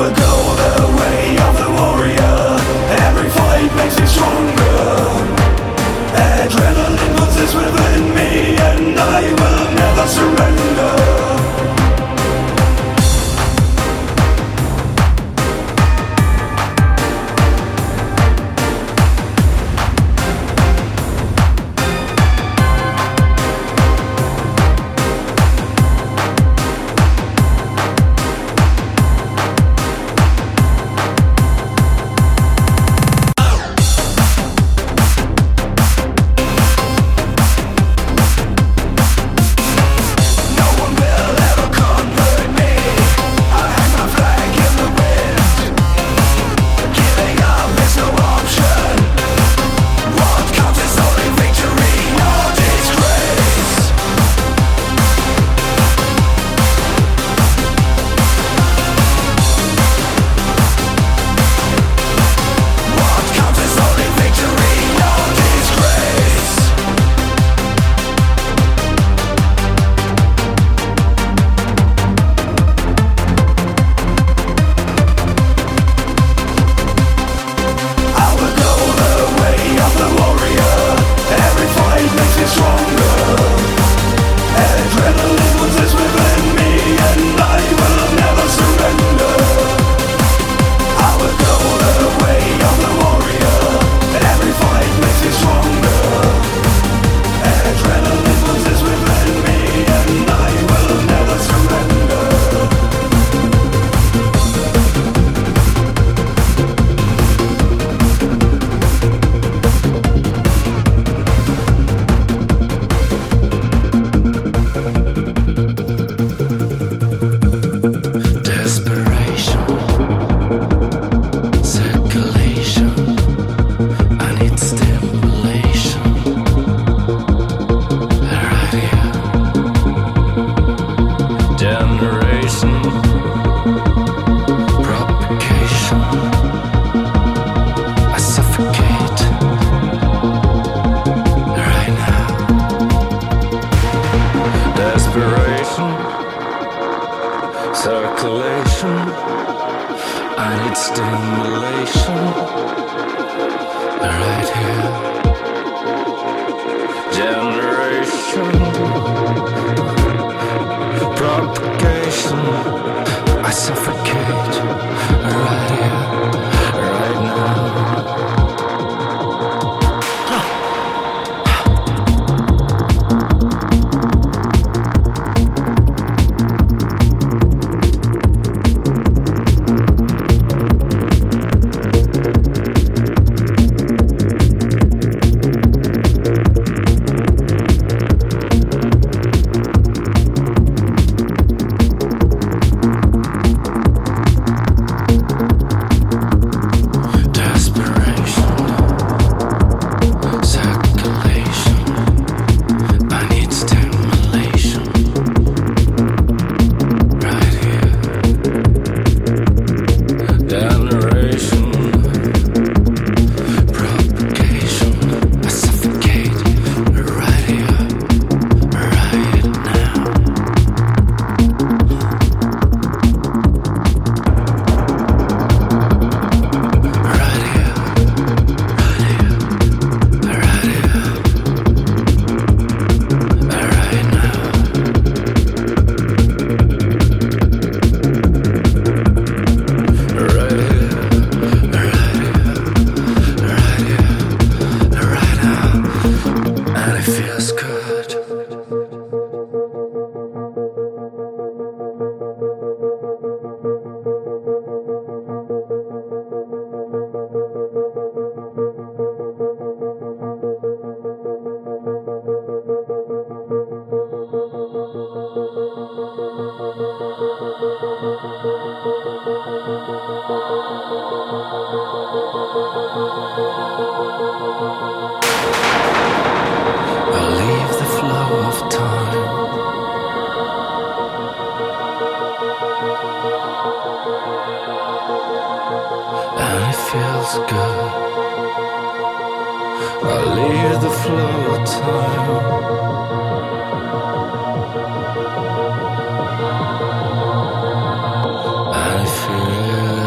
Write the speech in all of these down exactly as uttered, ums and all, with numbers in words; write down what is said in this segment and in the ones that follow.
I feel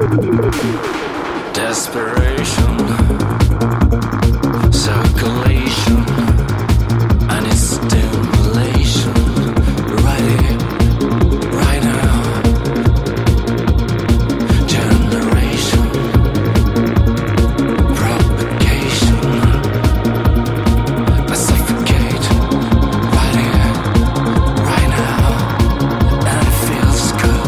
Desperation, circulation, and its stimulation. Right here, right now. Generation, propagation. I suffocate. Right here, right now, and it feels good.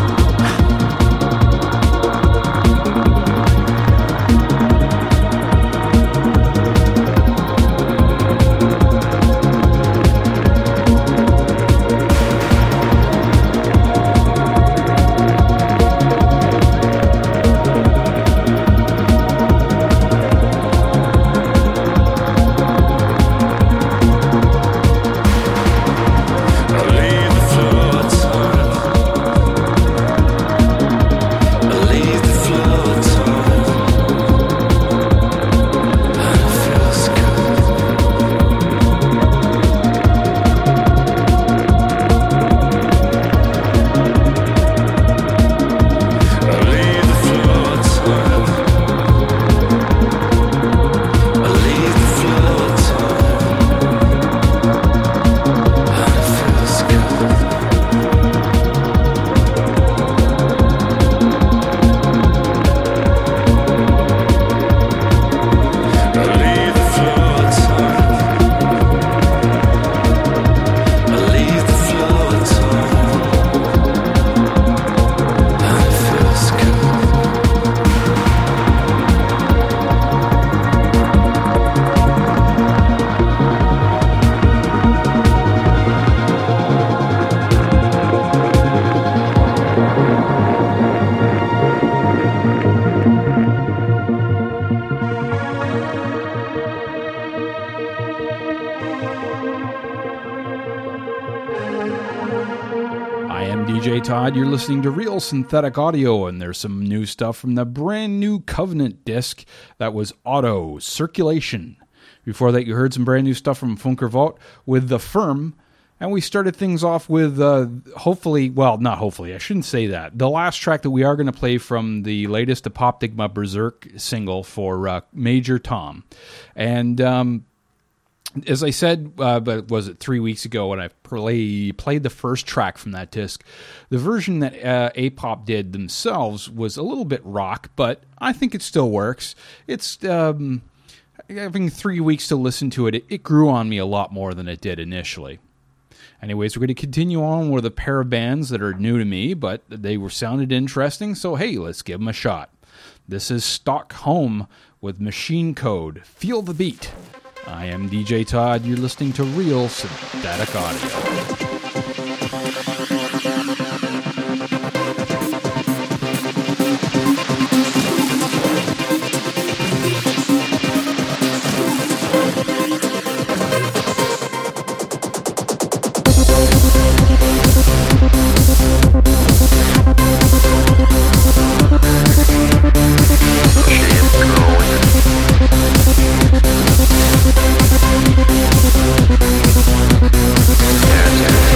Todd, you're listening to Real Synthetic Audio, and there's some new stuff from the brand new Covenant disc that was Auto Circulation. Before that, you heard some brand new stuff from Funker Vault with The Firm, and we started things off with, uh, hopefully, well, not hopefully, I shouldn't say that. The last track that we are going to play from the latest Apoptygma Berserk single for uh, Major Tom. And, um... as I said, uh, but was it three weeks ago when I play, played the first track from that disc, the version that uh, A-Pop did themselves was a little bit rock, but I think it still works. It's, um, having three weeks to listen to it, it, it grew on me a lot more than it did initially. Anyways, we're going to continue on with a pair of bands that are new to me, but they were sounded interesting, so hey, let's give them a shot. This is Stockholm with Machine Code. Feel the beat. I am D J Todd. You're listening to Real Synthetic Audio. Yeah, yeah.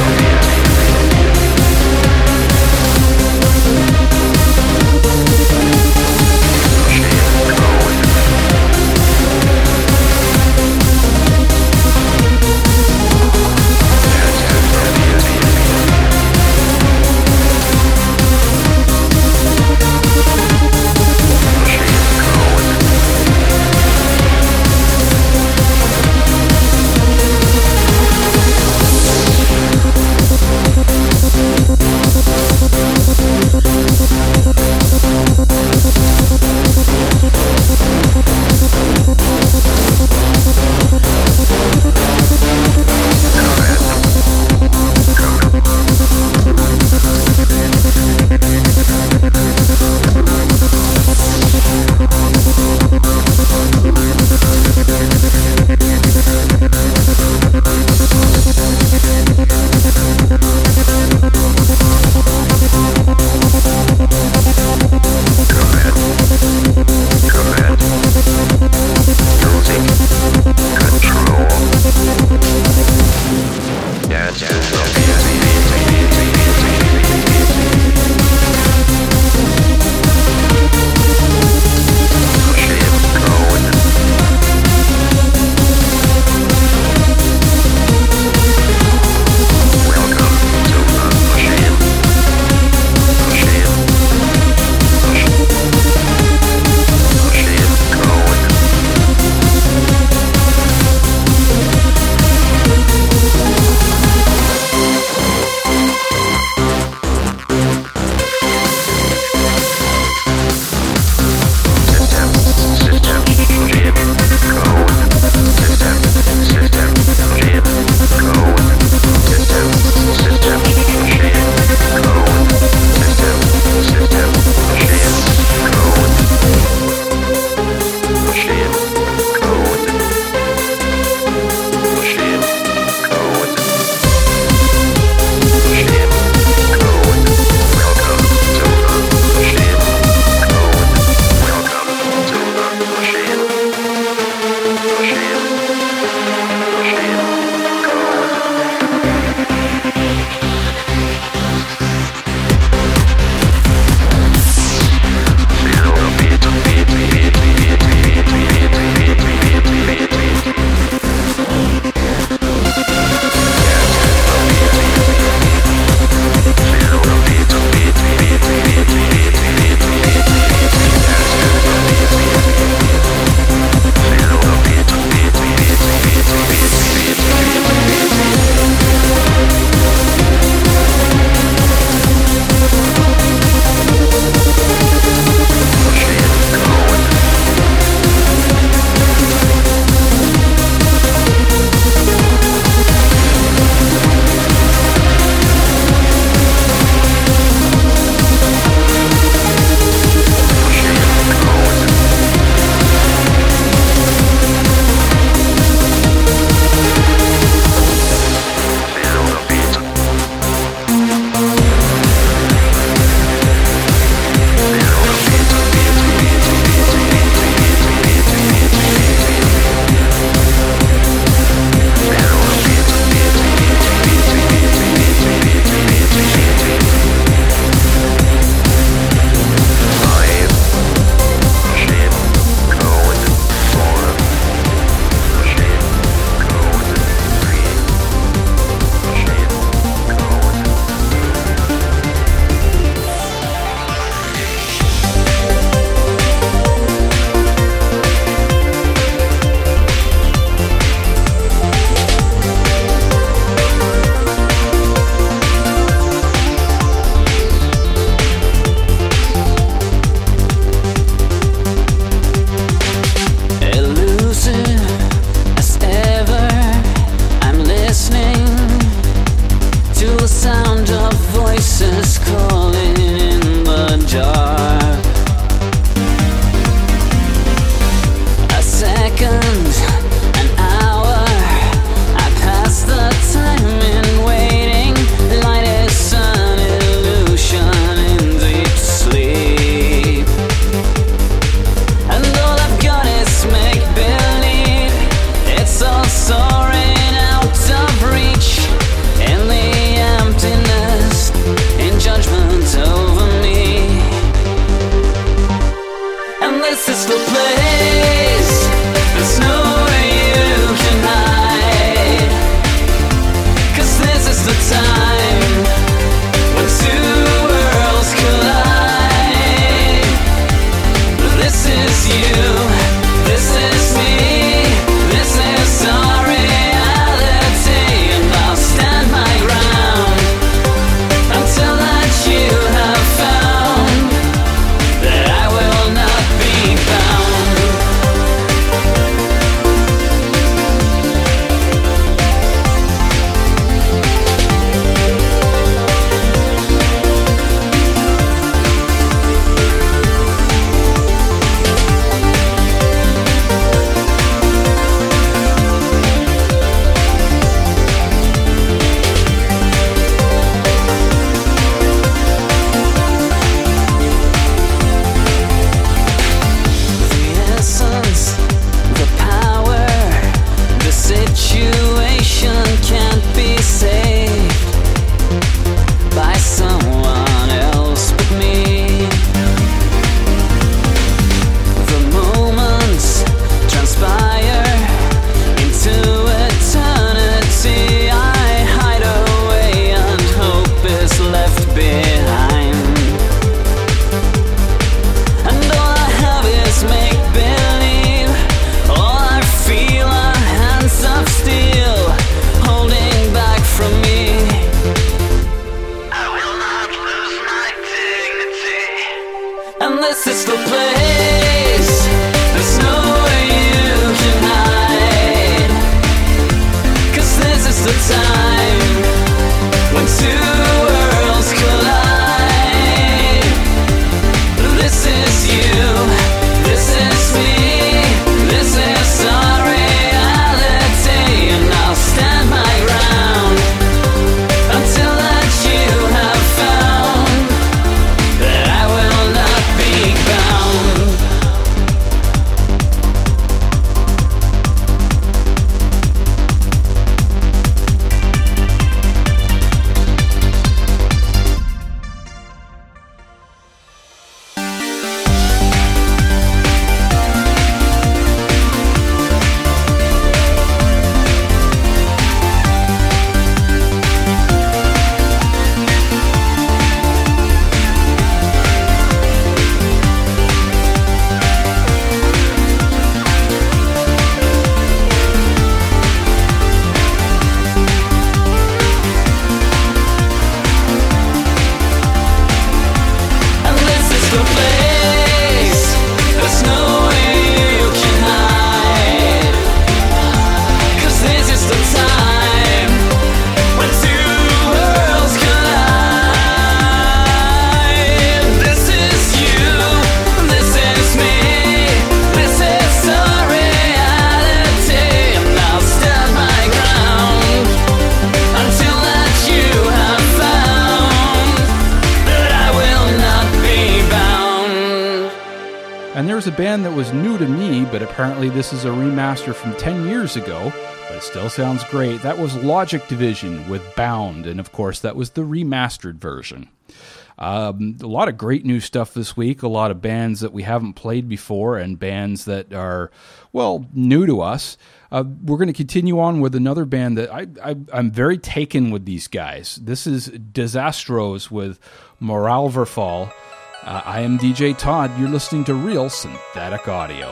And there's a band that was new to me, but apparently this is a remaster from ten years ago, but it still sounds great. That was Logic Division with Bound, and of course that was the remastered version. Um, a lot of great new stuff this week, a lot of bands that we haven't played before, and bands that are, well, new to us. Uh, we're going to continue on with another band that I, I, I'm very taken with these guys. This is Disastros with Moralverfall. Uh, I am D J Todd. You're listening to Real Synthetic Audio.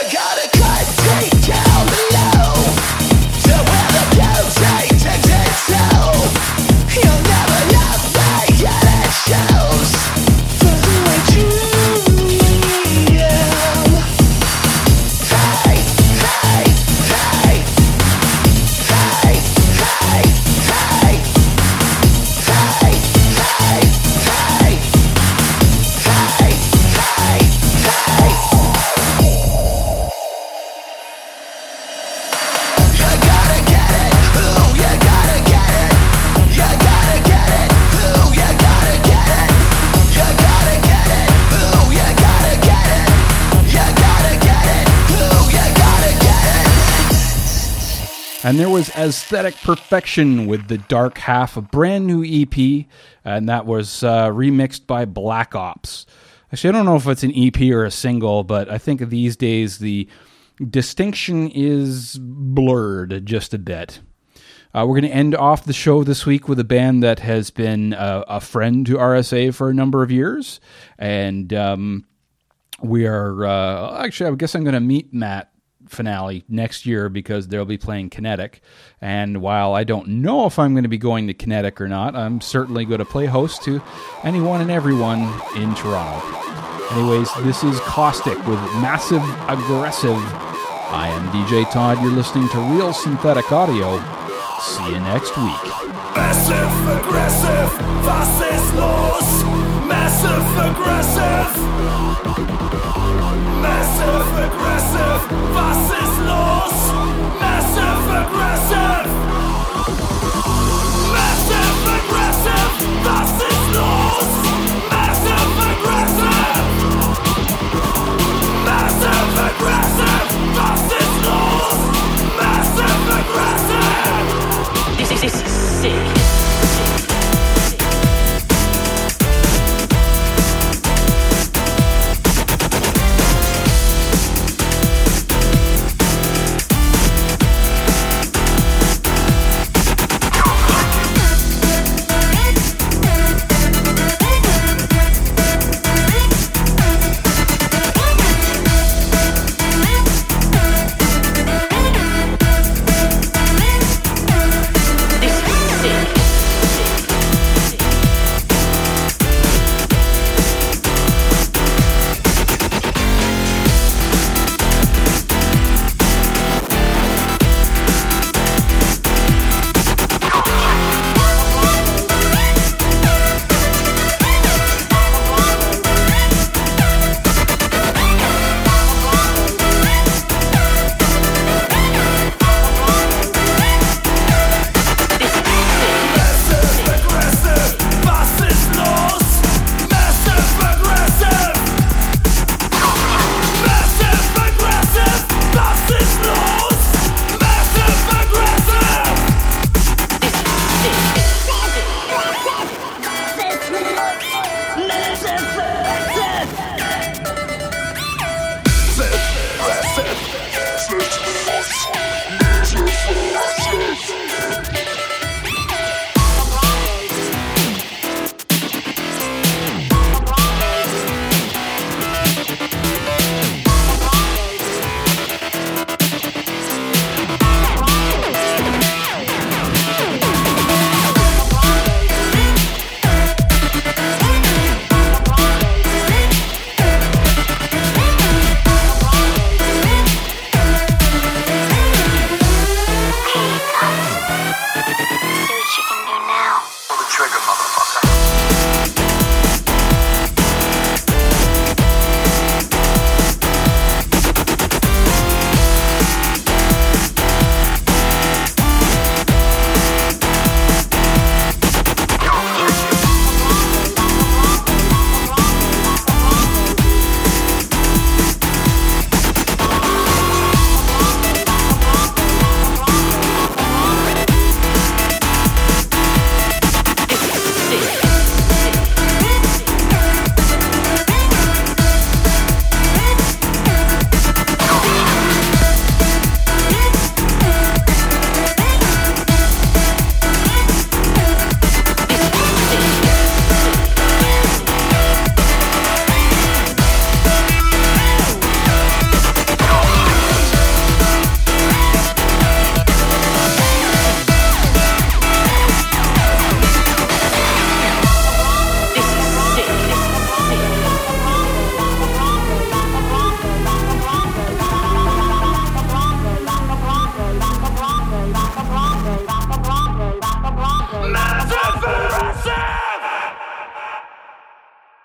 And there was Aesthetic Perfection with The Dark Half, a brand new E P, and that was uh, remixed by Black Ops. Actually, I don't know if it's an E P or a single, but I think these days the distinction is blurred just a bit. Uh, we're going to end off the show this week with a band that has been uh, a friend to R S A for a number of years, and um, we are, uh, actually, I guess I'm going to meet Matt Finale next year because they'll be playing Kinetic, and while I don't know if I'm going to be going to Kinetic or not, I'm certainly going to play host to anyone and everyone in Toronto. Anyways, this is Caustic with Massive Aggressive. I am D J Todd. You're listening to Real Synthetic Audio. See you next week. Massive Aggressive, was ist los? Massive Aggressive. Massive Aggressive, was ist los? Massive Aggressive.